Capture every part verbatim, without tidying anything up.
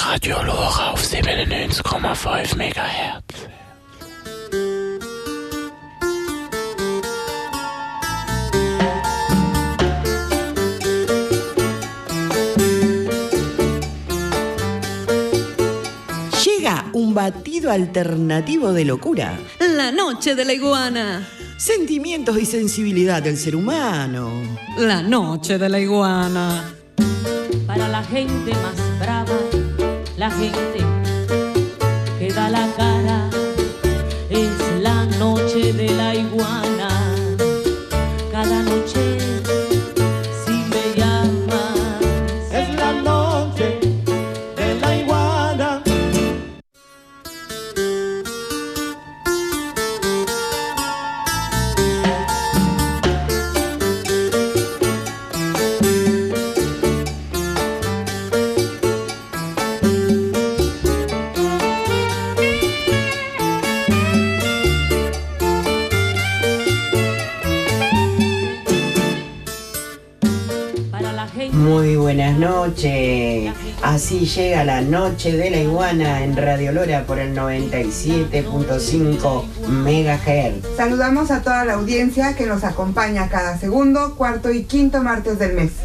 Radio Lora auf siebenundneunzig Komma fünf Megahertz. Llega un batido alternativo de locura. La noche de la iguana. Sentimientos y sensibilidad del ser humano. La noche de la iguana. Para la gente más brava, la gente que da la cara, es la noche de la iguana. Cada noche, si me llamas, es la noche de la iguana. Muy buenas noches. Así llega la noche de la iguana en Radio Lora por el noventa y siete punto cinco megahertz. Saludamos a toda la audiencia que nos acompaña cada segundo, cuarto y quinto martes del mes.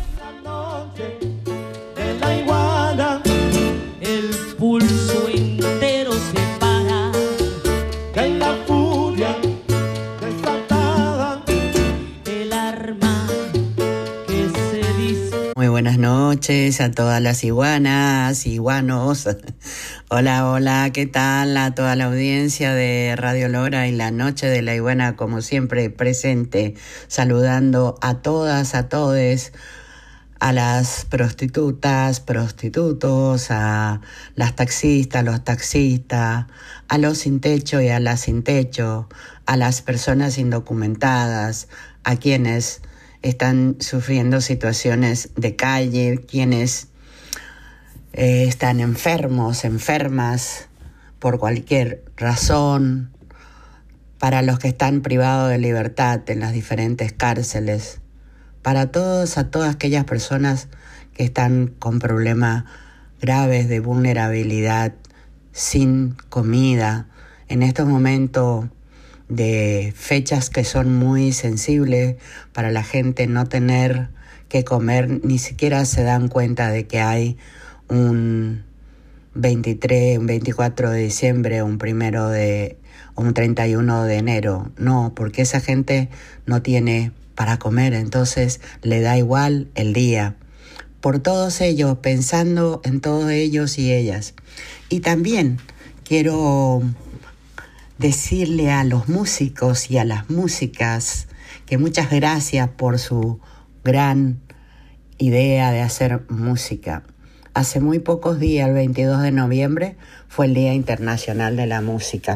De la iguana, el pulso entero se para. que hay la furia desatada, El arma que se dice. Muy buenas noches a todas las iguanas, iguanos. Hola, hola, ¿qué tal a toda la audiencia de Radio Lora y la noche de la iguana, como siempre presente, saludando a todas, a todes, a las prostitutas, prostitutos, a las taxistas, los taxistas, a los sin techo y a las sin techo, a las personas indocumentadas, a quienes están sufriendo situaciones de calle, quienes eh, están enfermos, enfermas por cualquier razón, para los que están privados de libertad en las diferentes cárceles, para todos, a todas aquellas personas que están con problemas graves de vulnerabilidad, sin comida, en estos momentos de fechas que son muy sensibles para la gente no tener que comer, ni siquiera se dan cuenta de que hay un veintitrés, un veinticuatro de diciembre, un primero de, un treinta y uno de enero. No, porque esa gente no tiene para comer, entonces le da igual el día. Por todos ellos, pensando en todos ellos y ellas. Y también quiero decirle a los músicos y a las músicas que muchas gracias por su gran idea de hacer música. Hace muy pocos días, el veintidós de noviembre, fue el Día Internacional de la Música.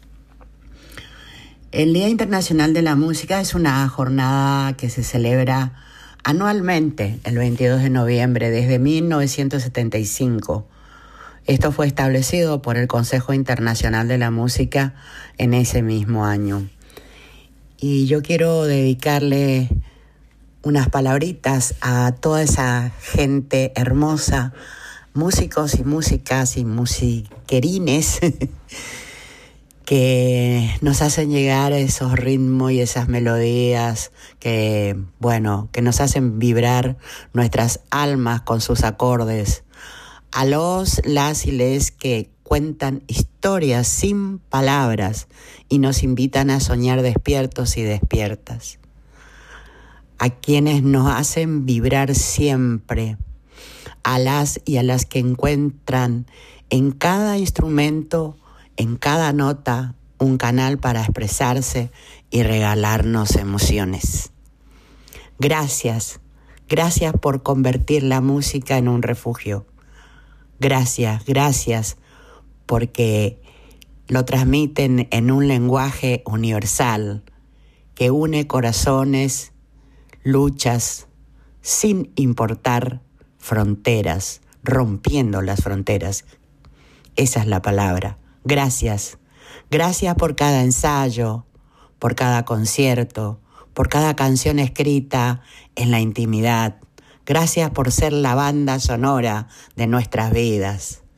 El Día Internacional de la Música es una jornada que se celebra anualmente, el veintidós de noviembre, desde mil novecientos setenta y cinco. Esto fue establecido por el Consejo Internacional de la Música en ese mismo año. Y yo quiero dedicarle unas palabritas a toda esa gente hermosa, músicos y músicas y musiquerines que nos hacen llegar esos ritmos y esas melodías que, bueno, que nos hacen vibrar nuestras almas con sus acordes. A los, las y les que cuentan historias sin palabras y nos invitan a soñar despiertos y despiertas. A quienes nos hacen vibrar siempre. A las y a las que encuentran en cada instrumento, en cada nota, un canal para expresarse y regalarnos emociones. Gracias, gracias por convertir la música en un refugio. Gracias, gracias, porque lo transmiten en un lenguaje universal que une corazones, luchas, sin importar fronteras, rompiendo las fronteras. Esa es la palabra. Gracias. Gracias por cada ensayo, por cada concierto, por cada canción escrita en la intimidad. Gracias por ser la banda sonora de nuestras vidas.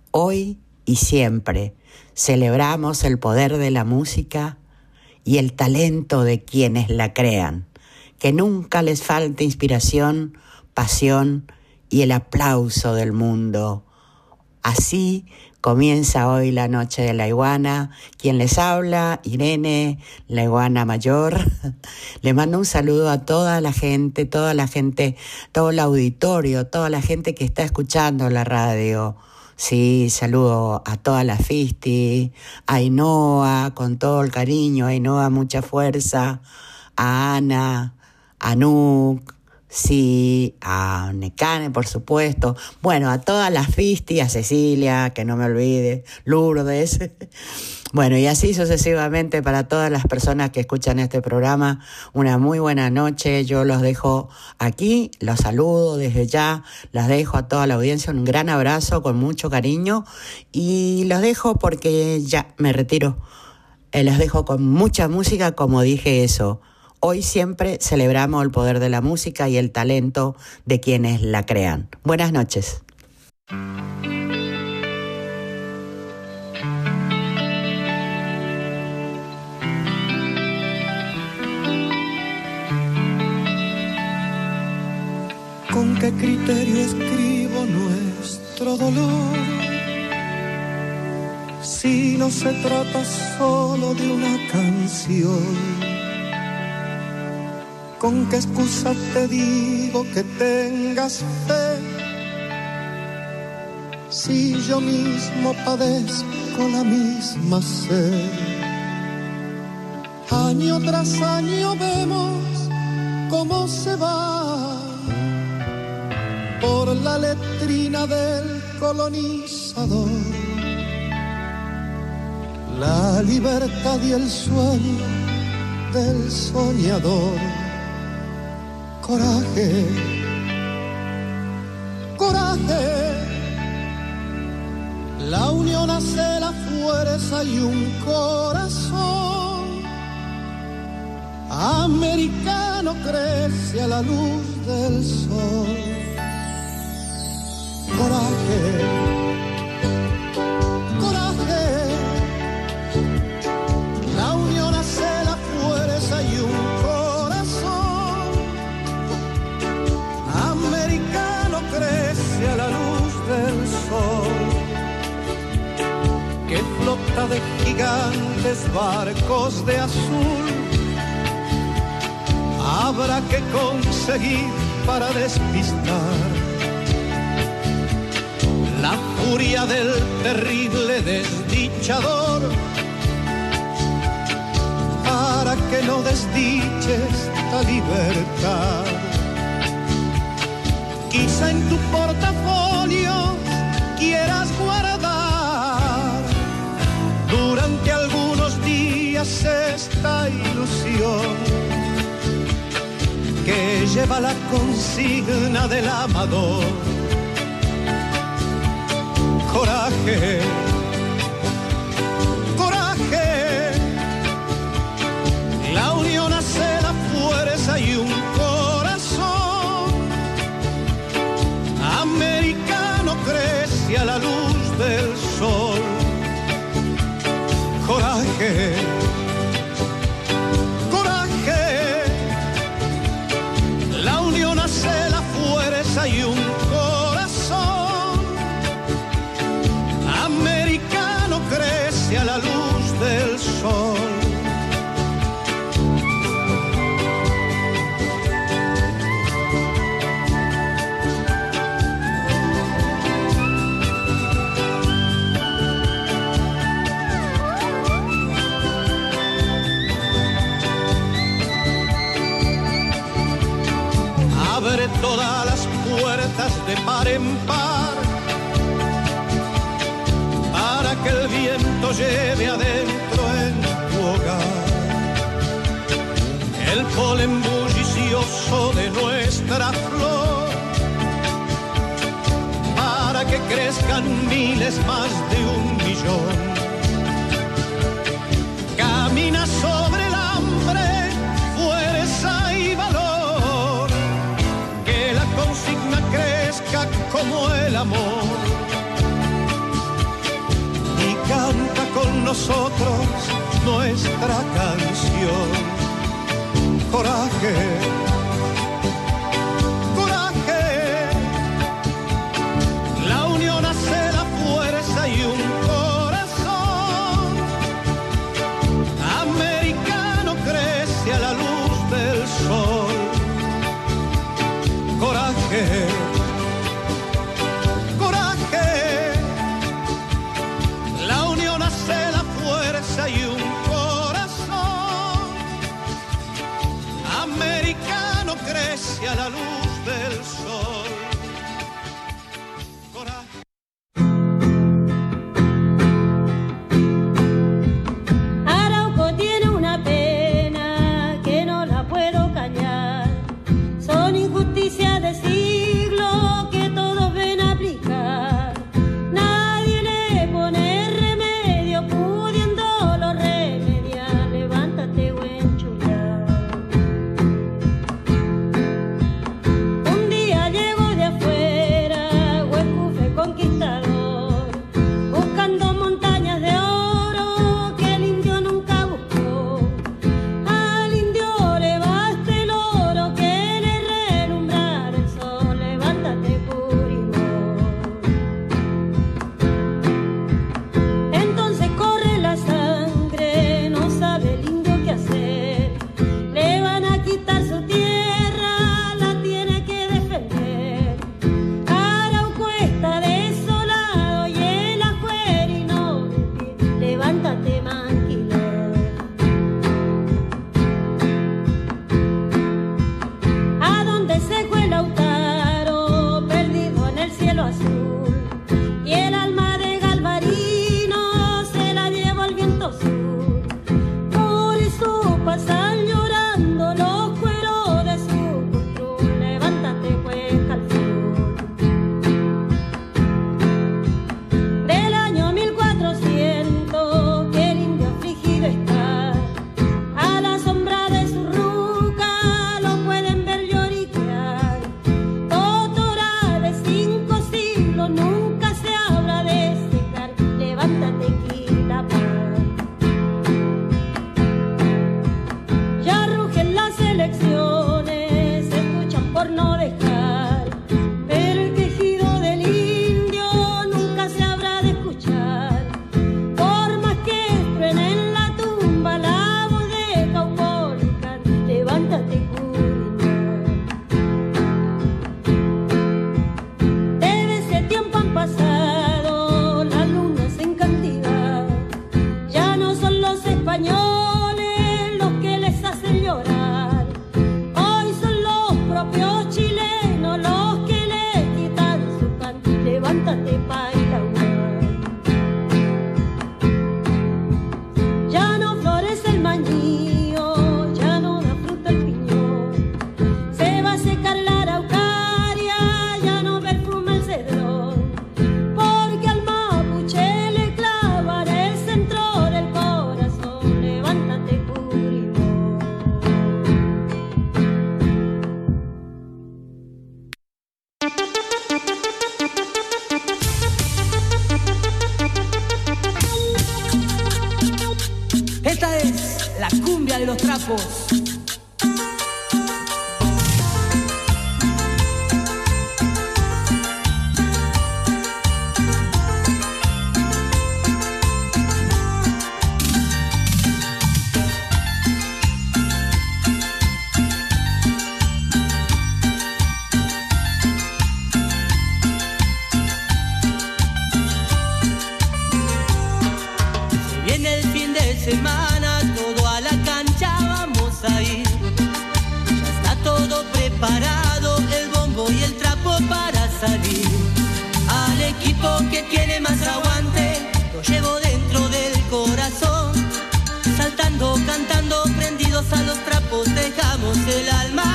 Hoy y siempre celebramos el poder de la música y el talento de quienes la crean. Que nunca les falte inspiración, pasión y el aplauso del mundo. Así comienza hoy la Noche de la Iguana. Quien les habla, Irene, la iguana mayor. Le mando un saludo a toda la gente, toda la gente, todo el auditorio, toda la gente que está escuchando la radio. Sí, saludo a toda la Fisti, a Ainhoa, con todo el cariño, Ainhoa, mucha fuerza, a Ana, a Nuc, sí, a Necane, por supuesto. Bueno, a todas las Fisti, a Cecilia, que no me olvide, Lourdes. Bueno, y así sucesivamente para todas las personas que escuchan este programa, una muy buena noche. Yo los dejo aquí, los saludo desde ya, las dejo a toda la audiencia, un gran abrazo con mucho cariño y los dejo porque ya me retiro. Eh, los dejo con mucha música, como dije eso. Hoy siempre celebramos el poder de la música y el talento de quienes la crean. Buenas noches. ¿Con qué criterio escribo nuestro dolor? Si no se trata solo de una canción. ¿Con qué excusa te digo que tengas fe? Si yo mismo padezco la misma sed. Año tras año vemos cómo se va por la letrina del colonizador la libertad y el sueño del soñador. Coraje, coraje, la unión hace la fuerza y un corazón americano crece a la luz del sol. Coraje, coraje, la unión hace la fuerza y un corazón americano crece a la luz del sol, que flota de gigantes barcos de azul. Habrá que conseguir para despistar la furia del terrible desdichador, para que no desdiche esta libertad. Quizá en tu portafolio quieras guardar durante algunos días esta ilusión que lleva la consigna del amador. Coraje, coraje, la unión hace la fuerza y un corazón americano crece a la luz del sol. Coraje, coraje, la unión hace la fuerza y un corazón americano crece a la luz del sol. Abre todas las puertas de par en par, que el viento lleve adentro en tu hogar el polen bullicioso de nuestra flor, para que crezcan miles más de un millón. Camina sobre el hambre, fuerza y valor, que la consigna crezca como el amor. nosotros nuestra canción. Coraje, coraje, la unión hace la fuerza y un corazón americano crece a la luz del sol. Coraje, coraje, la unión hace la fuerza y un corazón americano crece a la luz del sol. Coraje. Arauco tiene una pena que no la puedo callar. Son injusticias de siglo que todos ven aplicar. Nadie le pone remedio, pudiéndolo remediar. Levántate, buen chulán. Un día llegó de afuera Huescufe conquistador, buscando montañas de oro que el indio nunca buscó. Al indio le basta el oro que le relumbrar el sol. Levántate, Purimor. Entonces corre la sangre, no sabe el indio qué hacer. Le van a quitar su tierra, la tiene que defender. Arauco está desolado y el ajuerino de pie. Levántate, Manquiler. A donde se fue Lautaro, perdido en el cielo azul, y el alma de Galvarino se la llevó el viento sur. Por eso pasan llorando los cueros de su control. Levántate, pues, Calfur. Del año mil cuatrocientos que el indio afligido está, a la sombra de su ruca lo pueden ver lloriquear. Totora de cinco siglos nunca se habla de secar. Levántate, Quilapán. Ya rugen las elecciones, se escuchan por no dejar, pero el quejido del indio nunca se habrá de escuchar. Por más que truene en la tumba la voz de Caupolicán. Levántate, Curillar. Desde ese tiempo han pasado las lunas en cantidad. Ya no son los españoles los que les hacen llorar. Hoy son los propios chilenos los que le quitan su pan. Levántate, Pairahuán. Ya no florece el mañío, ya no da fruta el piñón. Se va a secar la araucaria, ya no perfuma el cedrón. Porque al mapuche le clavará el centro del corazón. Levántate, Purimor. Esta es la cumbia de los trapos. Viene el fin de semana, todo a la cancha vamos a ir. Ya está todo preparado, el bombo y el trapo para salir. Al equipo que tiene más aguante, lo llevo dentro del corazón. Saltando, cantando, prendidos a los trapos, dejamos el alma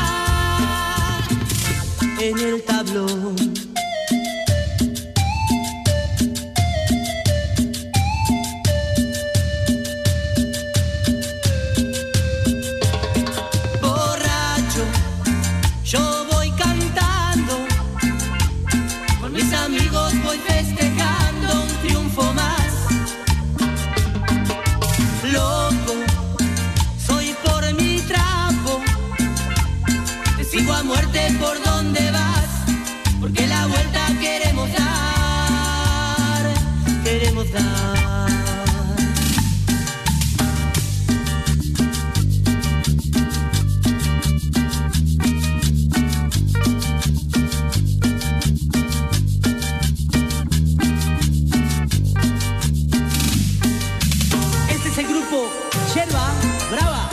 en el tablón. Yo voy cantando, con mis amigos voy festejando. queremos dar. Este es el grupo Yerba Brava.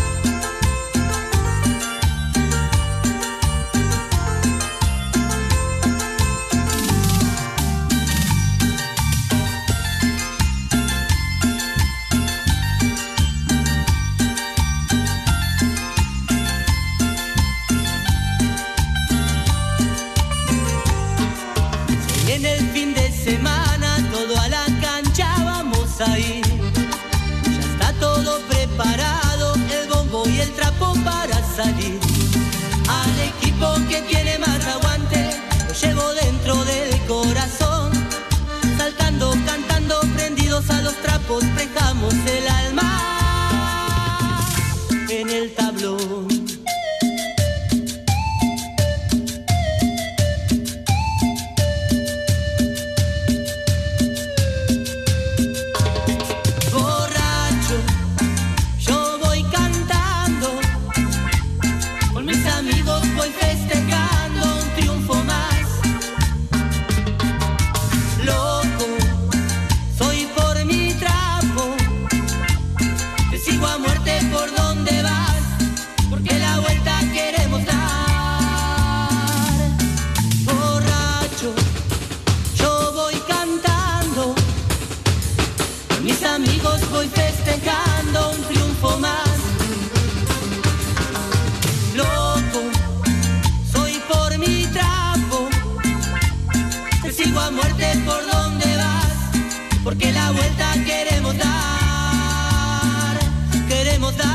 En el fin de semana todo a la cancha vamos a ir. Ya está todo preparado, el bombo y el trapo para salir. Al equipo que tiene más aguante lo llevo dentro del corazón. Saltando, cantando, prendidos a los trapos, prestamos el alma en el tablón. Porque la vuelta queremos dar, queremos dar.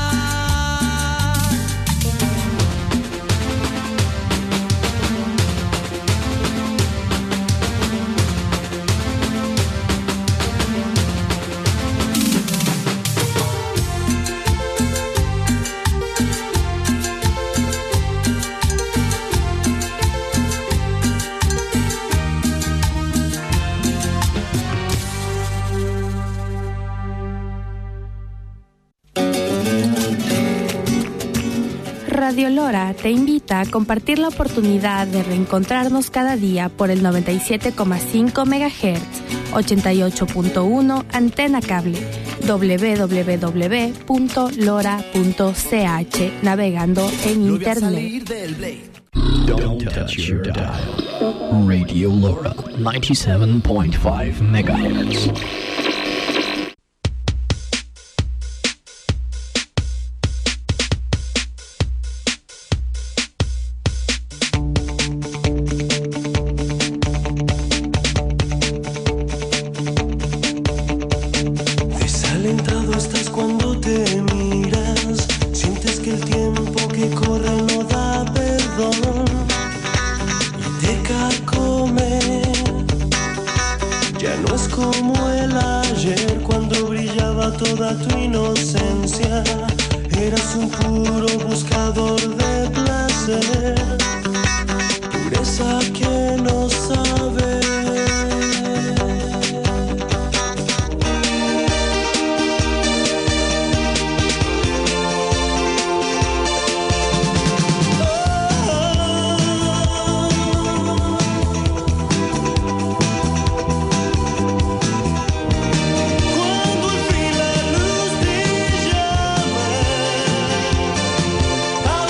Radio Lora te invita a compartir la oportunidad de reencontrarnos cada día por el noventa y siete coma cinco megahertz, ochenta y ocho punto uno antena cable, doble u doble u doble u punto lora punto c h navegando en internet. Don't touch your dial. Radio Lora ninety-seven point five megahertz.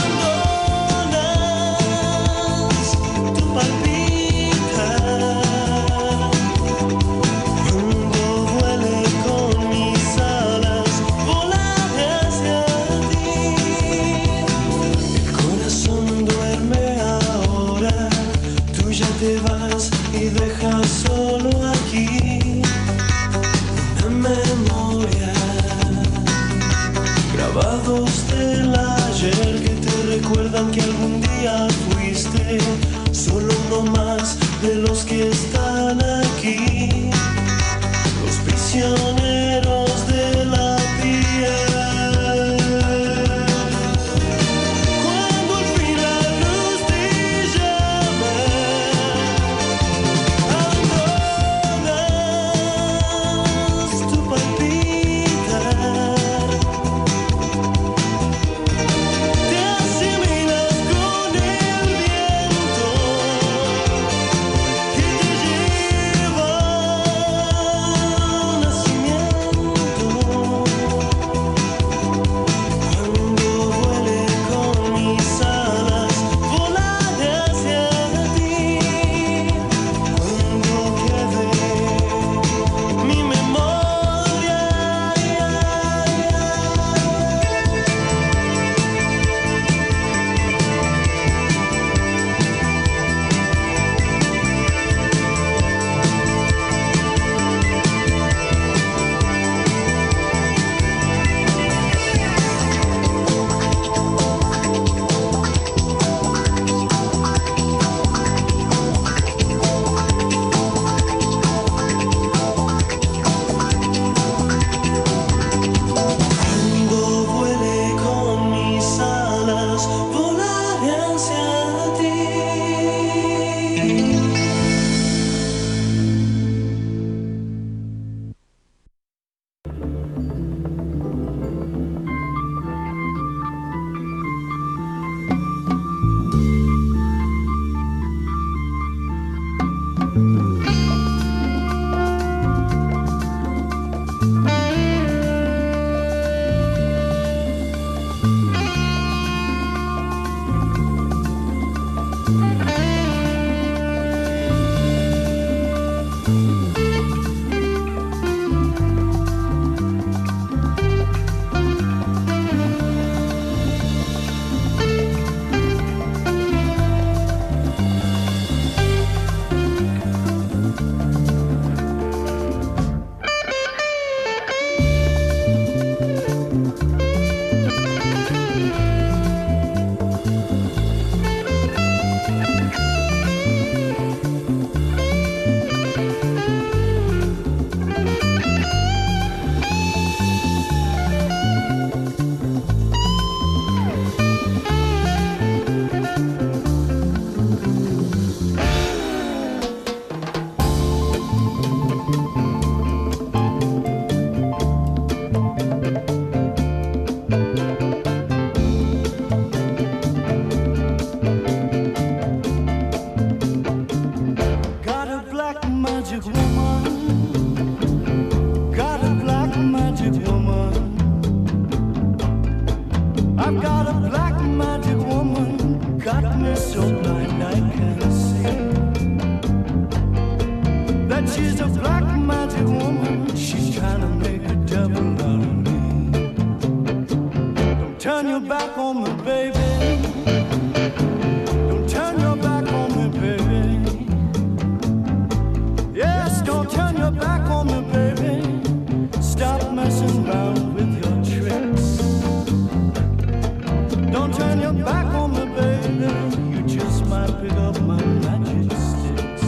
Palpita I've got a black magic woman, got me so blind I can't see. That she's a black magic woman, she's trying to make a devil out of me. Don't turn your back on me, baby. Don't turn your back on me, baby. Yes, don't turn your back on me, baby. Stop messing around with your tricks. Don't turn your back on me, baby. You just might pick up my magic sticks.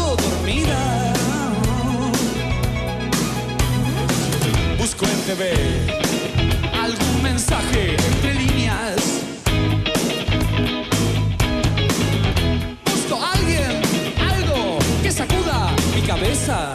o dormida. Busco en T V algún mensaje entre líneas. Busco a alguien, algo que sacuda mi cabeza.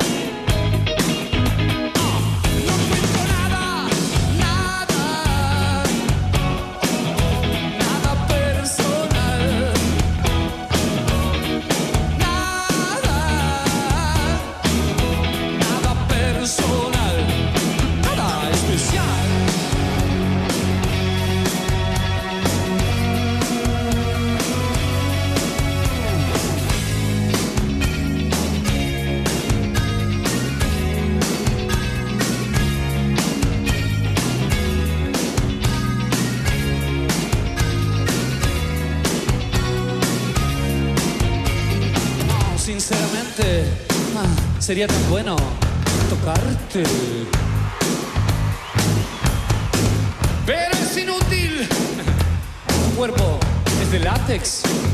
Sinceramente, ah, sería tan bueno tocarte. Pero es inútil. Tu cuerpo es de látex.